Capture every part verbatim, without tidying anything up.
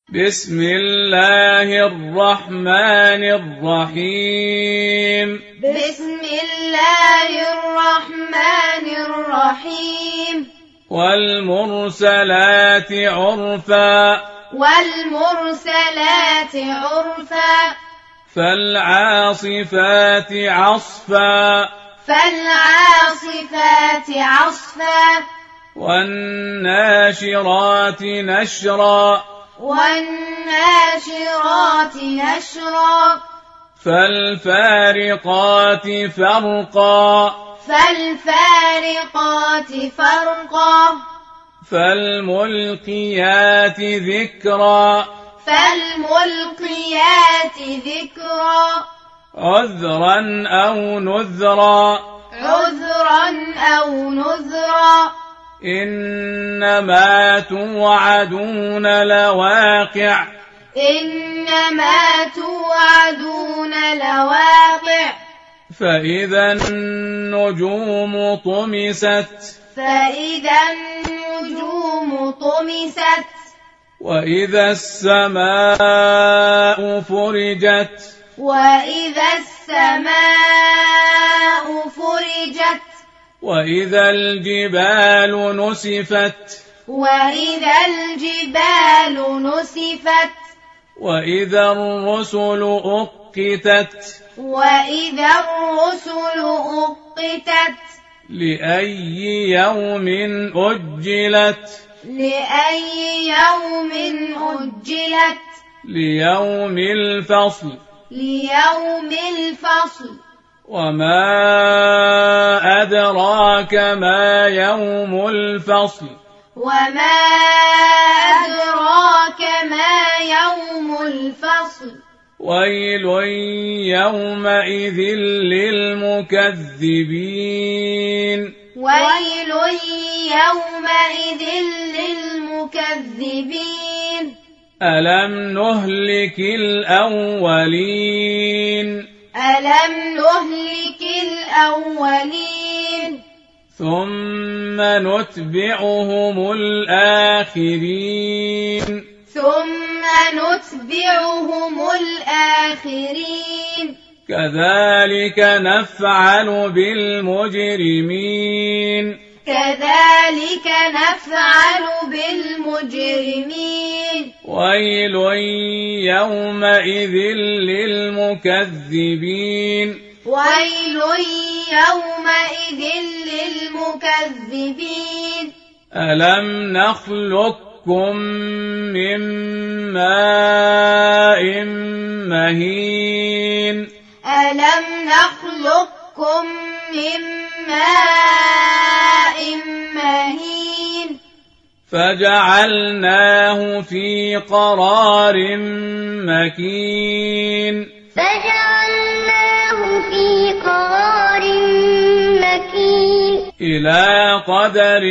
بسم الله الرحمن الرحيم بسم الله الرحمن الرحيم والمرسلات عرفا والمرسلات عرفا فالعاصفات عصفا فالعاصفات عصفا والناشرات نشرا والناشرات نشرا فالفارقات فرقا فالفارقات فرقا فالملقيات ذكرا فالملقيات ذكرا عذرا أو نذرا عذرا أو نذرا إنما توعدون لواقع إنما توعدون لواقع فإذا النجوم طمست فإذا النجوم طمست وإذا السماء فرجت وإذا السماء فرجت وإذا الجبال نسفت وإذا الجبال نسفت وإذا الرسل أقتت وإذا الرسل أقتت لأي يوم أجلت لأي يوم أجلت ليوم الفصل ليوم الفصل وما أدراك ما يوم الفصل وما أدراك ما يوم الفصل ويل يومئذ للمكذبين ويل يومئذ للمكذبين ألم نهلك الأولين ألم نهلك الأولين ثم نتبعهم الآخرين ثم نتبعهم الآخرين كذلك نفعل بالمجرمين كذلك نفعل بالمجرمين ويل يومئذ للمكذبين ويل يومئذ للمكذبين ألم نخلقكم من ماء مهين ألم نخلقكم من ماء مهين فجعلناه في قرار مكين فجعلناه في قرار مكين إلى قدر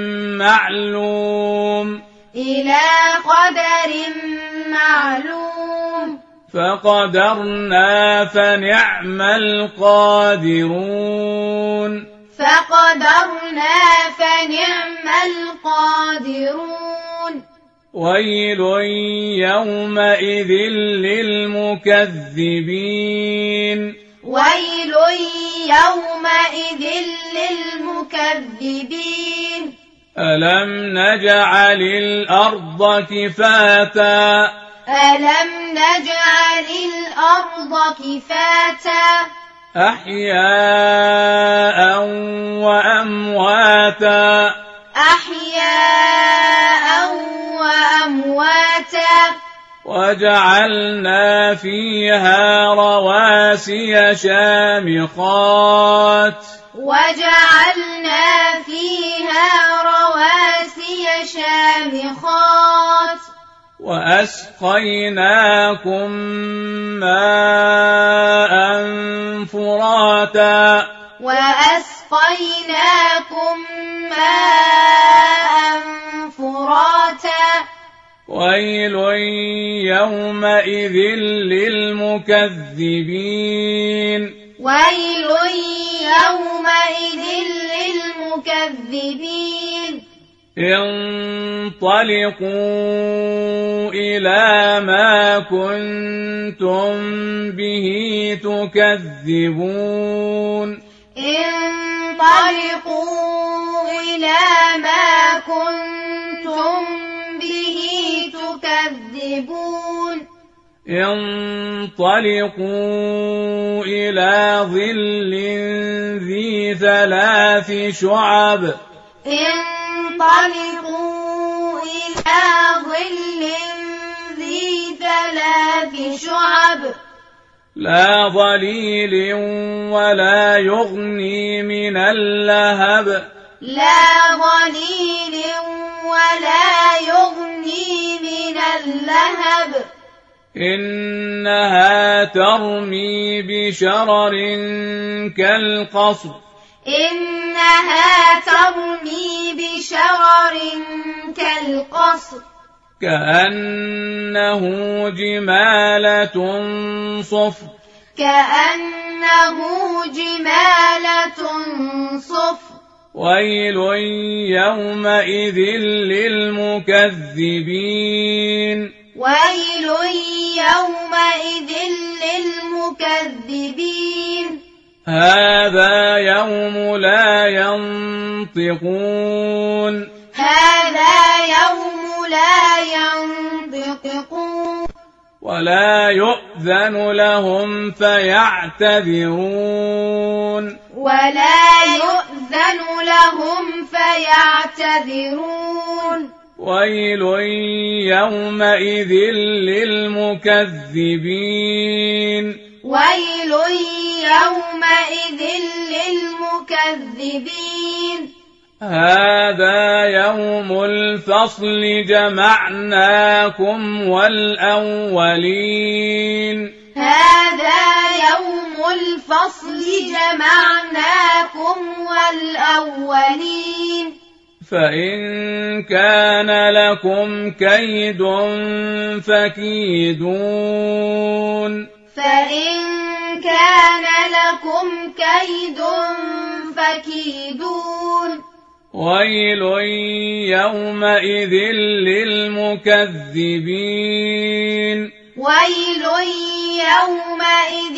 معلوم إلى قدر معلوم فقدرنا فنعم القادرون فقدرنا فنعم القادرون ويل يومئذ للمكذبين ويل يومئذ للمكذبين ألم نجعل الأرض كفاتا ألم نجعل الأرض كفاتا أحياء وأمواتا أحياء وأمواتا وجعلنا فيها رواسي شامخات وجعلنا فيها رواسي شامخات وأسقيناكم ماء فراتا وأسقيناكم ماء فراتا ويل يومئذ للمكذبين ويل يومئذ للمكذبين انطلقوا انطلقوا إلى ما كنتم به تكذبون انطلقوا إلى ما كنتم به تكذبون انطلقوا إلى ظل ذي ثلاث شعب انطلقوا إلى ظل ذي ثلاث شعب لا ظليل ولا يغني من اللهب لا ظليل ولا يغني من اللهب إنها ترمي بشرر كالقصر إنها ترمي بشرر كالقصر كأنه جمالة صفر كأنه جمالة صفر ويل يومئذ للمكذبين ويل يومئذ للمكذبين هذا يوم لا ينطقون هذا يوم لا ينطقون ولا يؤذن لهم فيعتذرون ولا يؤذن لهم فيعتذرون ويل يومئذ للمكذبين ويل يومئذ للمكذبين هذا يوم الفصل جمعناكم والأولين هذا يوم الفصل جمعناكم والأولين فإن كان لكم كيد فكيدون فإن كان لكم كيد فكيدون ويل يومئذ للمكذبين ويل يومئذ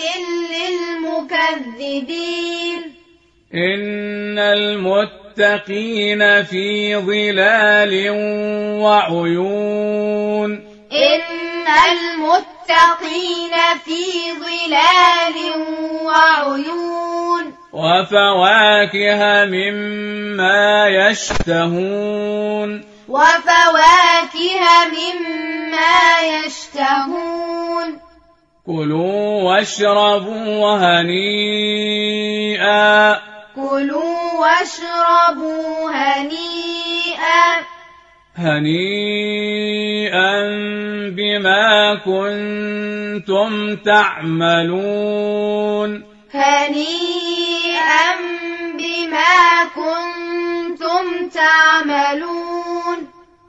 للمكذبين إن المتقين في ظلال وعيون إن المتقين في ظلال وعيون وفواكه مما يشتهون وفواكه مما يشتهون كلوا واشربوا هنيئا كلوا واشربوا هنيئا هنيئا بما كنتم تعملون هنيئا بما كنتم تعملون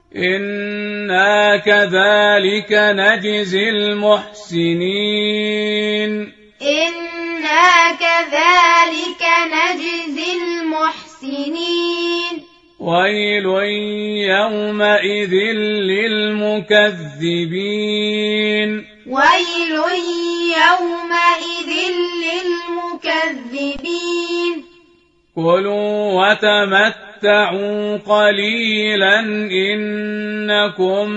إنا كذلك نجزي المحسنين إنا كذلك نجزي المحسنين ويل يومئذ للمكذبين ويل يومئذ للمكذبين كلوا وتمتعوا قليلا إنكم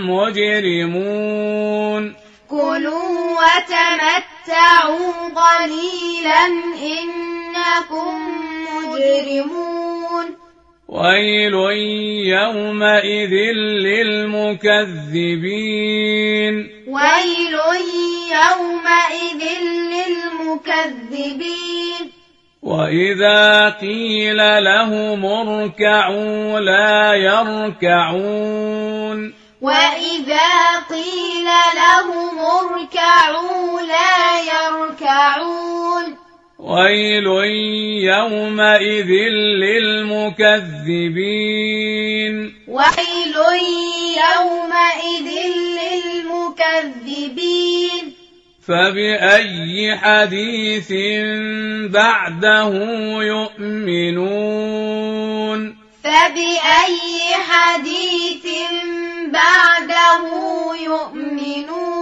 مجرمون كلوا وتمتعوا قليلا إنكم مجرمون ويل يومئذ للمكذبين ويل يومئذ للمكذبين وإذا قيل لهم اركعوا لا يركعون وإذا قيل لهم اركعوا لا يركعون ويل يومئذ للمكذبين ويل يومئذ للمكذبين فبأي حديث بعده يؤمنون فبأي حديث بعده يؤمنون